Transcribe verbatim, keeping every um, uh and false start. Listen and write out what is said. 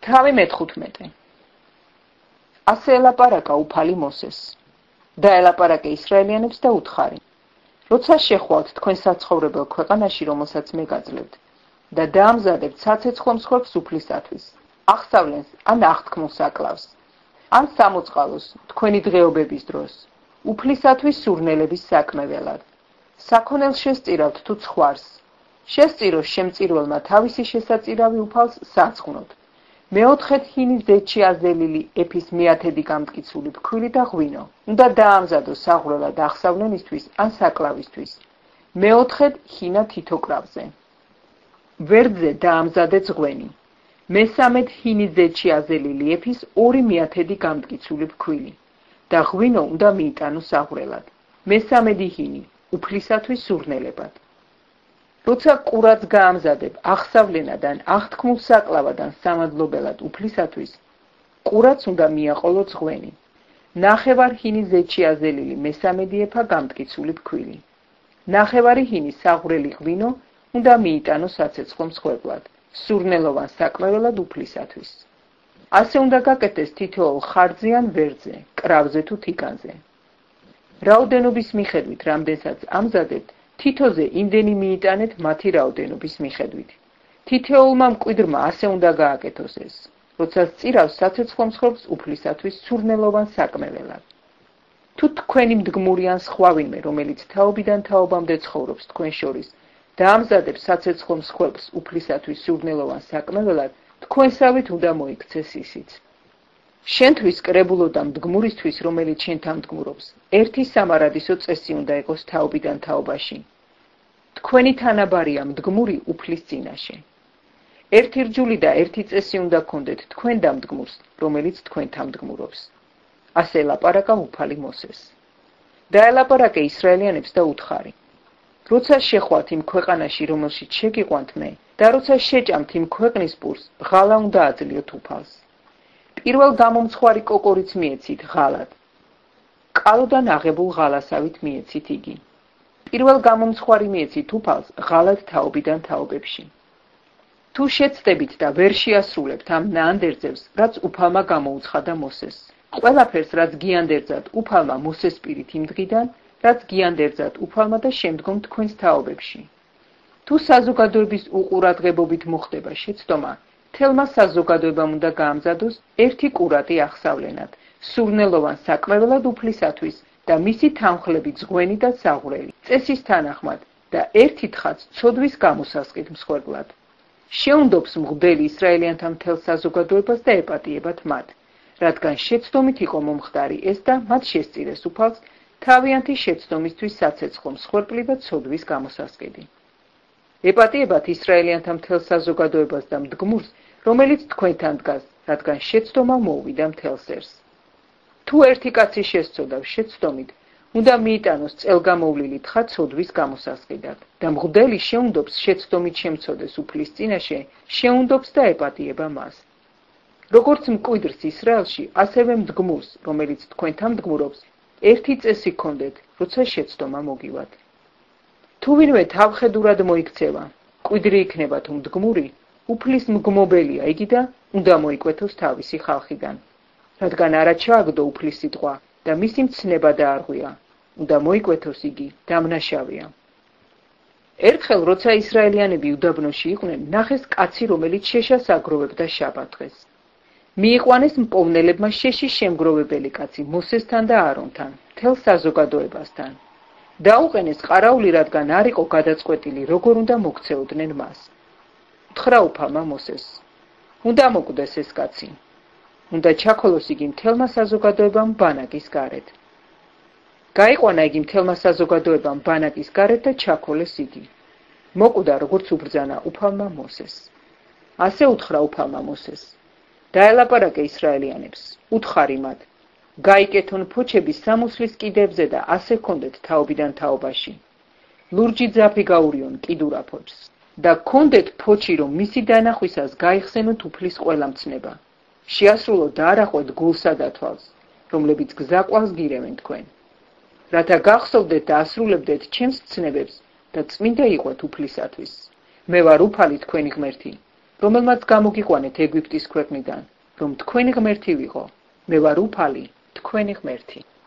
თავი მეთხუთმეტე. ასე ელაპარაკა უფალი მოსეს. დაელაპარაკე ისრაელიანებს და უთხარი: როცა შეხვალთ თქვენ საცხოვრებელ ქვეყანაში, რომელსაც მე გაძლევთ, და დაამზადებთ საცეცხლო მსხვერპლს უფლისათვის, აღსავლენს ან აღთქმულს აკლავს, ან სამოწყალოს თქვენი დღეობების დროს, უფლისათვის სურნელების საკმეველად, საქონელს შესწირავთ თუ ცხვარს, შესწიროს შემწირველმა თავისი შესაწირავი უფალს საცხვნოდ. მეოთხედ ჰინის ზეთში აზელილი ეფის მეათედი გამტკიცული ფქვილი და ღვინო. უნდა დაამზადოს საღვრელად აღსავლენისთვის ან საკლავისთვის. მეოთხედ ჰინა თითო კრავზე. ვერძზე დაამზადეთ ღვენი. მესამედ ჰინის ზეთში აზელილი ეფის ორი მეათედი გამტკიცული ფქვილი და ღვინო უნდა მიიტანოს საღვრელად. მესამედი ჰინი უფლისათვის სურნელებად. როცა ყურაც გაამზადებ აღსავლენადან აღთქმულ საკლავადან სამადლობელად უფლისათვის, ყურაც უნდა მიაყოლოს ღვენი. ნახევარ ჰინის ზეთში აზელილი მესამედი ეფა გამტკიცული ფქვილი. ნახევარი ჰინის საღვრელი ღვინო უნდა მიიტანოს საცეცხლო მსხვერპლად, სურნელოვან საკმეველად უფლისათვის. ასე უნდა გაკეთდეს თითოეულ ხარჯზე ან ვერძზე, კრავზე თუ თიკანზე. რაოდენობის მიხედვით, რამდენსაც ამზადებთ, თითოზე იმდენი მიიტანეთ მათი რაოდენობის მიხედვით. თითოეულმა მკვიდრმა ასე უნდა გააკეთოს ეს, როცა სწირავს საცეცხლო მსხვერპლს უფლისათვის სურნელოვან საკმეველად. თუ თქვენი მდგმური ან სხვა ვინმე, რომელიც თაობიდან თაობამდე ცხოვრობს თქვენ შორის, დაამზადებს საცეცხლო მსხვერპლს უფლისათვის სურნელოვან საკმეველად, თქვენსავით უნდა მოიქცეს ისიც. შენთვის კრებულო და მდგმურისთვის, რომელიც შენთან მდგმურობს, ერთი სამარადისო წესი უნდა იყოს თაობიდან თაობაში. თქვენი თანაბარია მდგმური უფლის წინაშე. ერთი რჯული და ერთი წესი უნდა გქონდეთ თქვენ და მდგმურს, რომელიც თქვენთან მდგმურობს. ასე ელაპარაკა უფალი მოსეს. დაელაპარაკე ისრაელიანებს და უთხარი: როცა შეხვალთ იმ ქვეყანაში, რომელშიც შეგიყვანთ მე, და როცა შეჭამთ იმ ქვეყნის პურს, ღალა უნდა აძლიოთ უფალს. პირველ გამომცხვარი კოკორიც მიეცით ღალად. კალოდან აღებულ ღალასავით მიეცით იგი. პირველ გამომცხვარი მიეცით უფალს ღალად თაობიდან თაობებში. თუ შეცდებით და ვერ შეასრულებთ ამ ნაანდერძებს, რაც უფალმა გამოუცხადა მოსეს. ყველაფერს, რაც გიანდერძათ უფალმა მოსეს პირით იმ დღიდან, რაც გიანდერძათ უფალმა და შემდგომ თქვენს თაობებში. თუ საზოგადოების უყურადღებობით მოხდება შეცდომა, თელმა საზოგადოებამ უნდა გაამზადოს ერთი კურატი აღსავლენად, სურნელოვან საკმეველად უფლისათვის და მისი თანხლებით ზღვენი და საღვრელი, წესის თანახმად და ერთი თხაც ცოდვის გამოსასყიდ მსხვერპლად. შეუნდობს მღვდელი ისრაელიანთა მთელ საზოგადოებას და ეპატიებათ მათ, რადგან შეცდომით იყო მომხდარი ეს და მათ შესწირეს უფალს თავიანთი შეცდომისთვის საცეცხლო მსხვერპლი და ცოდვის გამოსასყიდი. ეპატიებათ ისრაელიანთა მთელ საზოგადოებას და მდგმურს, რომელიც თქვენთან დგას, რადგან შეცდომა მოუვიდა მთელს ერს. თუ ერთი კაცი შესწოდავს შეცდომით, უნდა მიიტანოს წელგამოვლილი თხა ცოდვის გამოსასყიდად და მღვდელი შეუნდობს შეცდომით შემცოდეს უფლის წინაშე, შეუნდობს და ეპატიება მას. როგორც მკვიდრს ისრაელში, ასევე მდგმურს, რომელიც თქვენთან მდგმურობს, ერთი წესი გქონდეთ, როცა შეცდომა მოგივათ. თუ ვინმე თავხედურად მოიქცევა, მკვიდრი იქნება თუ მდგმური, უფლის მგმობელია იგი და უნდა მოიკვეთოს თავისი ხალხიდან. რადგან არა ჩააგდო უფლის სიტყვა და მისი მცნება დაარღვია, უნდა მოიკვეთოს იგი დამნაშავეა. ერთხელ, როცა ისრაელიანები უდაბნოში იყვნენ, ნახეს კაცი, რომელიც შეშას აგროვებდა შაბათ-დღეს. მიიყვანეს მპოვნელებმა შეშის შემგროვებელი კაცი მოსესთან და არონთან, მთელ საზოგადოებასთან. დაუყენეს ყარაული, რადგან არ იყო გადაწყვეტილი, როგორ უნდა მოქცეოდნენ მას. უთხრა უფალმა მოსეს: უნდა მოკვდეს ეს კაცი. უნდა ჩაქოლოს იგი მთელმა საზოგადოებამ ბანაკის გარეთ. გაიყვანა იგი მთელმა საზოგადოებამ ბანაკის გარეთ და ჩაქოლეს იგი. მოკვდა, როგორც უბრძანა უფალმა მოსეს. ასე უთხრა უფალმა მოსეს: დაელაპარაკე ისრაელიანებს, უთხარი მათ: გაიკეთონ ფოჩები სამოსლის კიდებზე და ასე ჰქონდეთ თაობიდან თაობაში. ლურჯი ძაფი გაურიონ კიდურა ფოჩს და ჰქონდეთ ფოჩი, რომ მისი დანახვისას გაიხსენოთ უფლის ყველა მცნება. შეასრულოთ და არ აყვეთ გულსა და თვალს, რომლებიც გზაყვალს გირევენ თქვენ. რათა გახსოვდეთ და ასრულებდეთ ჩემს ცნებებს და წმინდა იყოთ უფლისათვის. მე ვარ უფალი თქვენი ღმერთი რომელმაც გამოგიყვანეთ ეგვიპტის ქვეყნიდან, რომ თქვენი ღმერთი ვიყო, მე ვარ უფალი, თქვენი ღმერთი.